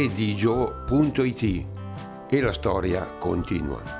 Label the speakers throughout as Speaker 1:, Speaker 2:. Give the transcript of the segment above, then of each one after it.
Speaker 1: redigio.it e la storia continua.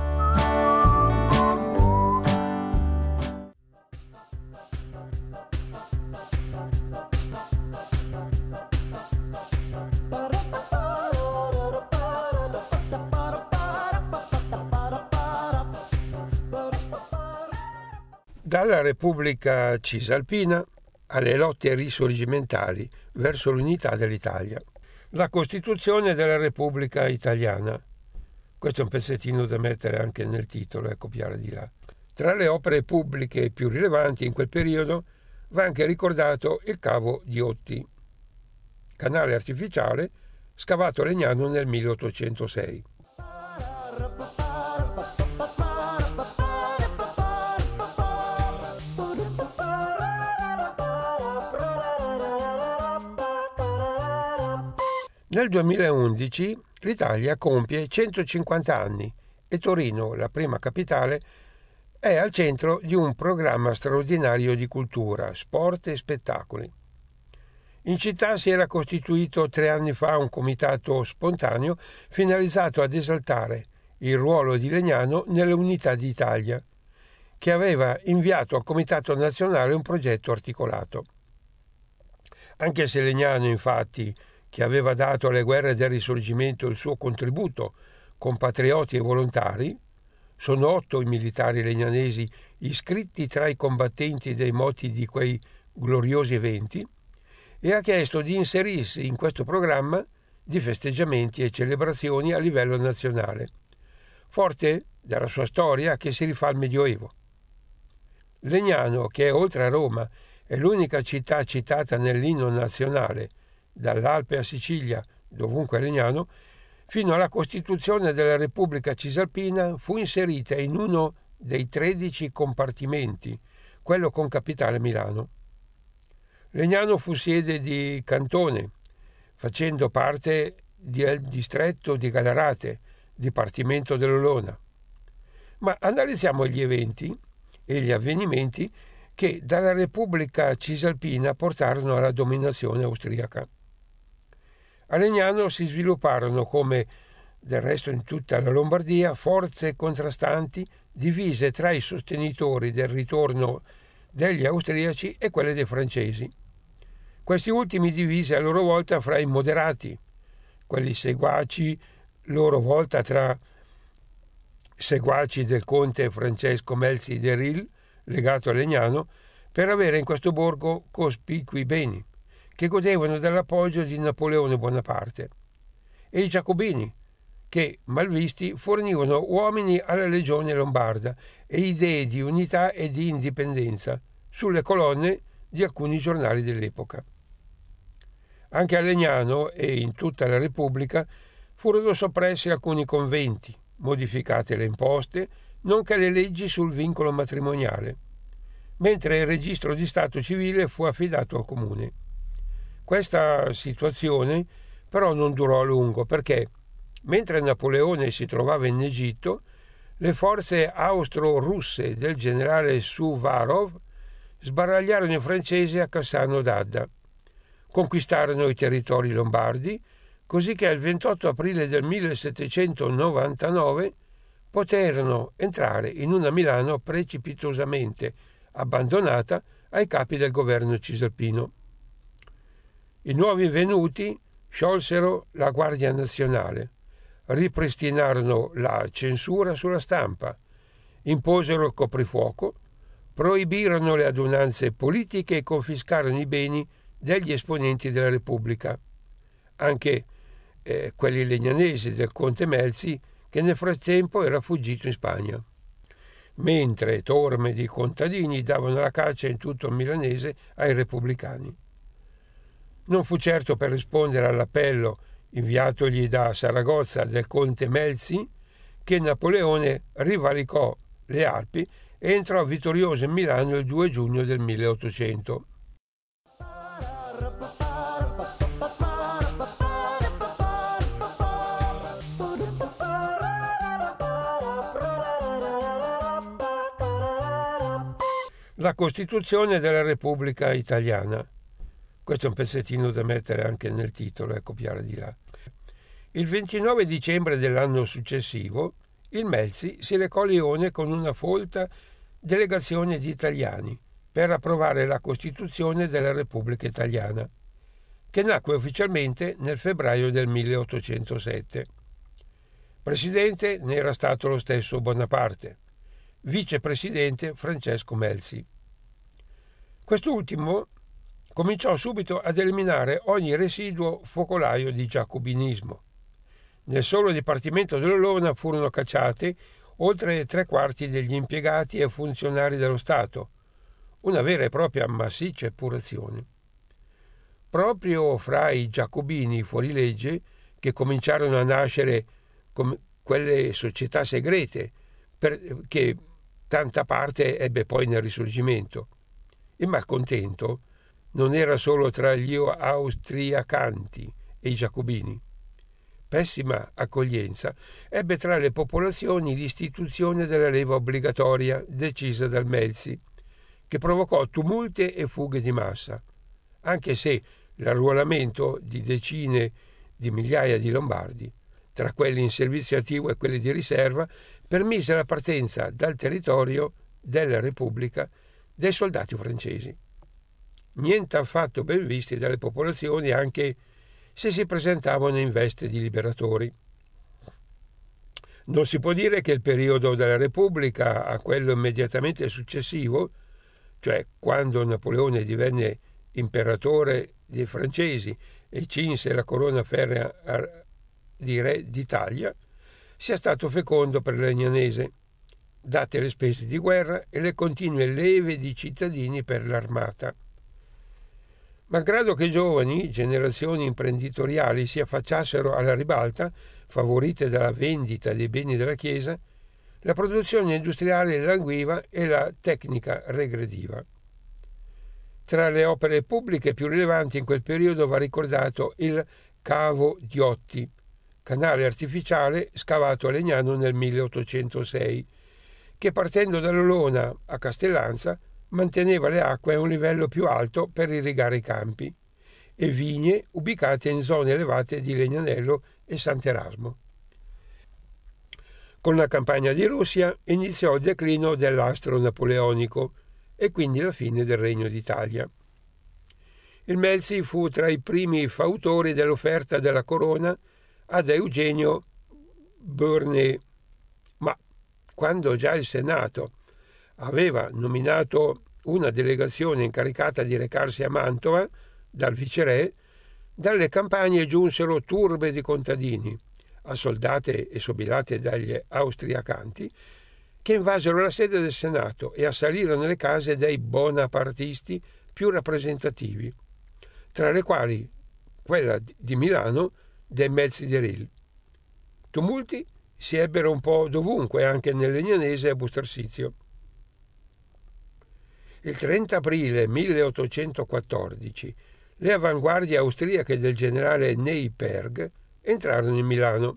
Speaker 1: Dalla Repubblica Cisalpina alle lotte risorgimentali verso l'unità dell'Italia. La Costituzione della Repubblica Italiana. Questo è un pezzettino da mettere anche nel titolo e copiare di là. Tra le opere pubbliche più rilevanti in quel periodo va anche ricordato il Cavo di Otti, canale artificiale scavato a Legnano nel 1806. Nel 2011 l'Italia compie 150 anni e Torino, la prima capitale, è al centro di un programma straordinario di cultura, sport e spettacoli. In città si era costituito 3 anni fa un comitato spontaneo finalizzato ad esaltare il ruolo di Legnano nell'unità d'Italia, che aveva inviato al Comitato Nazionale un progetto articolato. Anche se Legnano, infatti, che aveva dato alle guerre del Risorgimento il suo contributo, compatrioti e volontari, sono 8 i militari legnanesi iscritti tra i combattenti dei moti di quei gloriosi eventi, e ha chiesto di inserirsi in questo programma di festeggiamenti e celebrazioni a livello nazionale, forte della sua storia che si rifà al Medioevo. Legnano, che oltre a Roma è l'unica città citata nell'inno nazionale, dall'Alpe a Sicilia, dovunque Legnano, fino alla costituzione della Repubblica Cisalpina fu inserita in uno dei 13 compartimenti, quello con capitale Milano. Legnano fu sede di cantone, facendo parte del distretto di Gallarate, dipartimento dell'Olona. Ma analizziamo gli eventi e gli avvenimenti che dalla Repubblica Cisalpina portarono alla dominazione austriaca. A Legnano si svilupparono, come del resto in tutta la Lombardia, forze contrastanti divise tra i sostenitori del ritorno degli austriaci e quelle dei francesi. Questi ultimi divisi a loro volta fra i moderati, quelli seguaci loro volta tra seguaci del conte Francesco Melzi de Ril, legato a Legnano, per avere in questo borgo cospicui beni, che godevano dell'appoggio di Napoleone Bonaparte, e i giacobini, che, malvisti, fornivano uomini alla legione lombarda e idee di unità e di indipendenza sulle colonne di alcuni giornali dell'epoca. Anche a Legnano e in tutta la Repubblica furono soppressi alcuni conventi, modificate le imposte, nonché le leggi sul vincolo matrimoniale, mentre il registro di stato civile fu affidato al comune. Questa situazione però non durò a lungo perché, mentre Napoleone si trovava in Egitto, le forze austro-russe del generale Suvarov sbaragliarono i francesi a Cassano d'Adda, conquistarono i territori lombardi, così che il 28 aprile del 1799 poterono entrare in una Milano precipitosamente abbandonata ai capi del governo cisalpino. I nuovi venuti sciolsero la Guardia Nazionale, ripristinarono la censura sulla stampa, imposero il coprifuoco, proibirono le adunanze politiche e confiscarono i beni degli esponenti della Repubblica, anche quelli legnanesi del conte Melzi, che nel frattempo era fuggito in Spagna, mentre torme di contadini davano la caccia in tutto il milanese ai repubblicani. Non fu certo per rispondere all'appello inviatogli da Saragozza del conte Melzi che Napoleone rivalicò le Alpi e entrò vittorioso in Milano il 2 giugno del 1800. La Costituzione della Repubblica Italiana. Questo è un pezzettino da mettere anche nel titolo e copiare di là. Il 29 dicembre dell'anno successivo il Melzi si recò a Lione con una folta delegazione di italiani per approvare la Costituzione della Repubblica Italiana, che nacque ufficialmente nel febbraio del 1807. Presidente ne era stato lo stesso Bonaparte, vicepresidente Francesco Melzi. Quest'ultimo cominciò subito ad eliminare ogni residuo focolaio di giacobinismo. Nel solo dipartimento dell'Olona furono cacciati oltre 3/4 degli impiegati e funzionari dello Stato, una vera e propria massiccia epurazione. Proprio fra i giacobini fuorilegge che cominciarono a nascere come quelle società segrete che tanta parte ebbe poi nel Risorgimento. Il malcontento non era solo tra gli austriacanti e i giacobini. Pessima accoglienza ebbe tra le popolazioni l'istituzione della leva obbligatoria decisa dal Melzi, che provocò tumulti e fughe di massa, anche se l'arruolamento di decine di migliaia di lombardi, tra quelli in servizio attivo e quelli di riserva, permise la partenza dal territorio della Repubblica dei soldati francesi. Niente affatto ben visti dalle popolazioni, anche se si presentavano in veste di liberatori. Non si può dire che il periodo della Repubblica a quello immediatamente successivo, cioè quando Napoleone divenne imperatore dei francesi e cinse la corona ferrea di re d'Italia, sia stato fecondo per Legnanese, date le spese di guerra e le continue leve di cittadini per l'armata. Malgrado che giovani generazioni imprenditoriali si affacciassero alla ribalta, favorite dalla vendita dei beni della Chiesa, la produzione industriale languiva e la tecnica regrediva. Tra le opere pubbliche più rilevanti in quel periodo va ricordato il Cavo Diotti, canale artificiale scavato a Legnano nel 1806, che partendo dall'Olona a Castellanza manteneva le acque a un livello più alto per irrigare i campi, e vigne ubicate in zone elevate di Legnanello e Sant'Erasmo. Con la campagna di Russia iniziò il declino dell'astro napoleonico e quindi la fine del Regno d'Italia. Il Melzi fu tra i primi fautori dell'offerta della corona ad Eugenio Beauharnais, ma quando già il Senato aveva nominato una delegazione incaricata di recarsi a Mantova dal viceré, dalle campagne giunsero turbe di contadini, assoldate e sobilate dagli austriacanti, che invasero la sede del Senato e assalirono le case dei bonapartisti più rappresentativi, tra le quali quella di Milano dei Melzi-Deril. Tumulti si ebbero un po' dovunque, anche nel Legnanese e a Bustarsizio. Il 30 aprile 1814 le avanguardie austriache del generale Neyperg entrarono in Milano.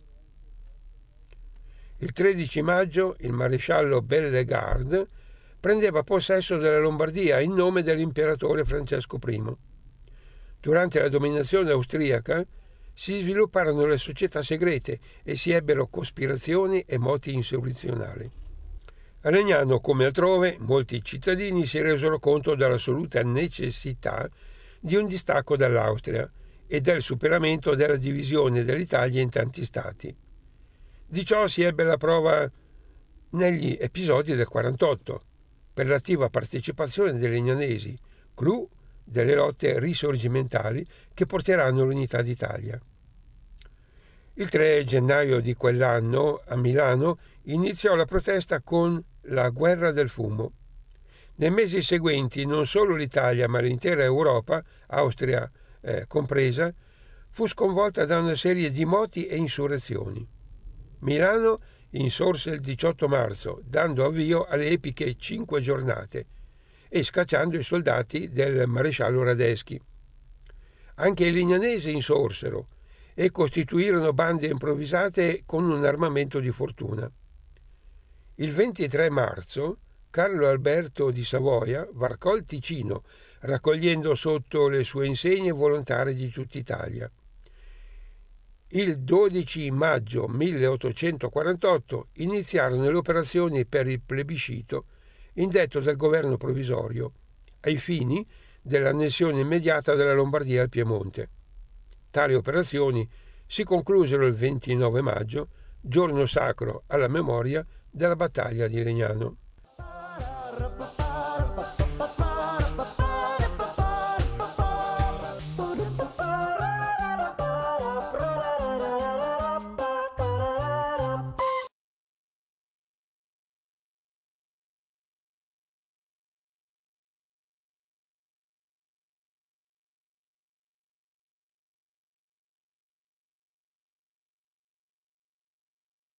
Speaker 1: Il 13 maggio il maresciallo Bellegarde prendeva possesso della Lombardia in nome dell'imperatore Francesco I. Durante la dominazione austriaca si svilupparono le società segrete e si ebbero cospirazioni e moti insurrezionali. A Legnano, come altrove, molti cittadini si resero conto dell'assoluta necessità di un distacco dall'Austria e del superamento della divisione dell'Italia in tanti stati. Di ciò si ebbe la prova negli episodi del 48, per l'attiva partecipazione dei legnanesi, clou delle lotte risorgimentali che porteranno l'unità d'Italia. Il 3 gennaio di quell'anno, a Milano, iniziò la protesta con la Guerra del Fumo. Nei mesi seguenti non solo l'Italia, ma l'intera Europa, Austria compresa, fu sconvolta da una serie di moti e insurrezioni. Milano insorse il 18 marzo, dando avvio alle epiche 5 giornate e scacciando i soldati del maresciallo Radeschi. Anche i legnanesi insorsero e costituirono bande improvvisate con un armamento di fortuna. Il 23 marzo Carlo Alberto di Savoia varcò il Ticino, raccogliendo sotto le sue insegne volontari di tutta Italia. Il 12 maggio 1848 iniziarono le operazioni per il plebiscito indetto dal governo provvisorio ai fini dell'annessione immediata della Lombardia al Piemonte. Tali operazioni si conclusero il 29 maggio, giorno sacro alla memoria della battaglia di Legnano.